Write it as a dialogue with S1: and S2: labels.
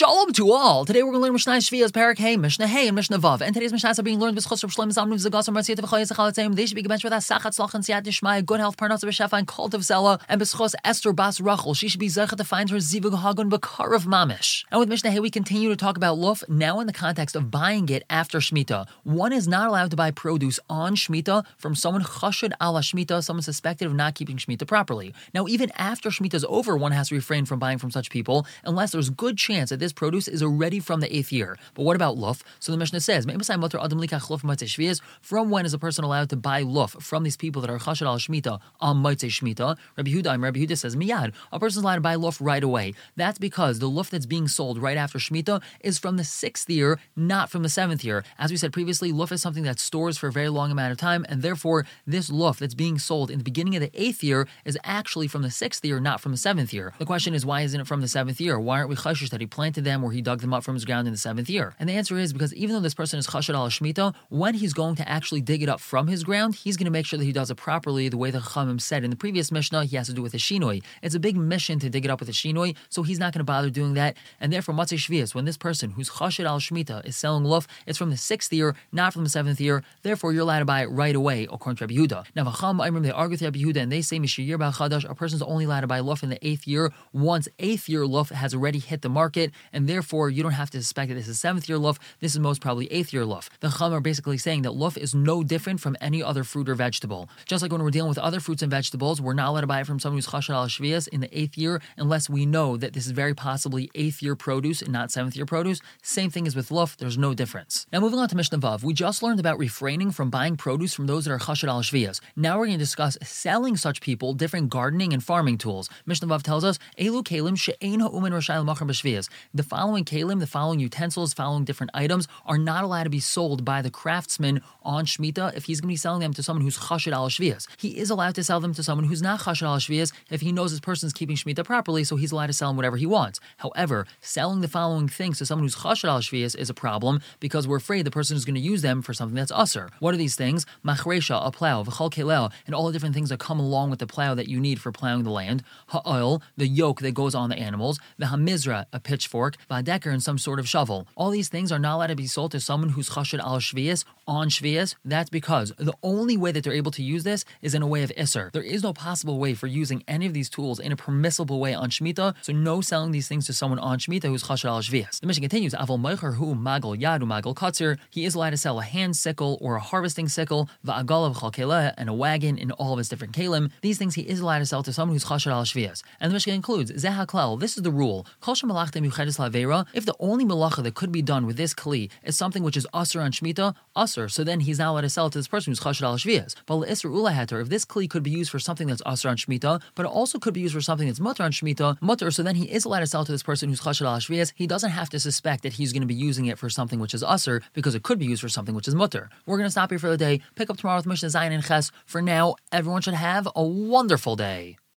S1: Shalom to all! Today we're going to learn Mishnah Shvias, Parak Hey, Mishnah Hey, and Mishnah Vav. And today's Mishnahs are being learned with Chos Rav Shlomo Zalman Zagas and Ratziyat V'Chayis Echalatzayim. They should be gebenched with Asachat Slach and Siyat Nishmai, good health, Parnas B'Shefa, and Kol of Zela, and B'schos Esther Bas Rachel. She should be Zechat to find her Zivug Hagun B'Karav Mamish. And with Mishnah Hey, we continue to talk about Luf, now in the context of buying it after Shemitah. One is not allowed to buy produce on Shemitah from someone Chashud ala Shemitah, someone suspected of not keeping Shemitah properly. Now, even after Shemitah is over, one has to refrain from buying from such people, unless there's good chance that this produce is already from the 8th year. But what about luf? So the Mishnah says, from when is a person allowed to buy luf from these people that are chashad al shmita on Motzei Shmita? Rabbi Yehuda says, miyad, a person's allowed to buy luf right away. That's because the luf that's being sold right after Shmita is from the 6th year, not from the 7th year. As we said previously, luf is something that stores for a very long amount of time, and therefore this luf that's being sold in the beginning of the 8th year is actually from the 6th year, not from the 7th year. The question is, why isn't it from the 7th year? Why aren't we chashish that he planted them or he dug them up from his ground in the 7th year? And the answer is because even though this person is chashad al shmita, when he's going to actually dig it up from his ground, he's going to make sure that he does it properly the way the Chachamim said in the previous Mishnah. He has to do with a shinoi. It's a big mission to dig it up with a shinoi, so he's not going to bother doing that. And therefore, Motzei Shvius, when this person who's chashad al shmita is selling luf, it's from the 6th year, not from the 7th year. Therefore, you're allowed to buy it right away, according to Rabbi Yehuda. Now, Chachamim, they argue with Rabbi Yehuda, and they say Mishiyir Ba'al Chadash, a person's only allowed to buy luf in the 8th year once 8th year luf has already hit the market, and therefore you don't have to suspect that this is 7th year luf. This is most probably 8th year luf. The Chachamim are basically saying that luf is no different from any other fruit or vegetable. Just like when we're dealing with other fruits and vegetables, we're not allowed to buy it from someone who's chashad al shvias in the 8th year unless we know that this is very possibly 8th year produce and not 7th year produce. Same thing as with luf, there's no difference. Now moving on to Mishnah Vav, we just learned about refraining from buying produce from those that are chashad al shvias. Now we're going to discuss selling such people different gardening and farming tools. Mishnah Vav tells us, Elu kelim she'ein ha'umen rashai l'machar b'shvias. The following kelim, the following utensils, following different items are not allowed to be sold by the craftsman on Shemitah if he's going to be selling them to someone who's chashad al shvias. He is allowed to sell them to someone who's not chashad al shvias if he knows this person's keeping Shemitah properly, so he's allowed to sell him whatever he wants. However, selling the following things to someone who's chashad al shvias is a problem because we're afraid the person is going to use them for something that's usher. What are these things? Machresha, a plow, v'chal kelel, and all the different things that come along with the plow that you need for plowing the land. Ha'oil, the yoke that goes on the animals. The hamizra, a pitchfork. V'hadeker, and some sort of shovel. All these things are not allowed to be sold to someone who's chashad al shvias on shvias. That's because the only way that they're able to use this is in a way of isser. There is no possible way for using any of these tools in a permissible way on Shemitah, so no selling these things to someone on Shemitah who's chashad al shvias. The Mishnah continues, Avol meicher hu magal yadu magal katzir. He is allowed to sell a hand sickle or a harvesting sickle, va'agalav chal keleh, and a wagon in all of his different kalim. These things he is allowed to sell to someone who's chashad al shvias. And the Mishnah includes, zeh haklal, this is the rule, kol shemalachtem yuchedes lavera, if the only malacha that could be done with this kli is something which is usher on Shemitah, usher, so then he's not allowed to sell it to this person who's chashad al shvias. But l'isr ulaheter, if this kli could be used for something that's usher on Shemitah, but it also could be used for something that's mutter on Shemitah, mutter, so then he is allowed to sell to this person who's chashad al shvias. He doesn't have to suspect that he's going to be using it for something which is usher, because it could be used for something which is mutter. We're going to stop here for the day, pick up tomorrow with Mishnah Zayin and Ches. For now, everyone should have a wonderful day.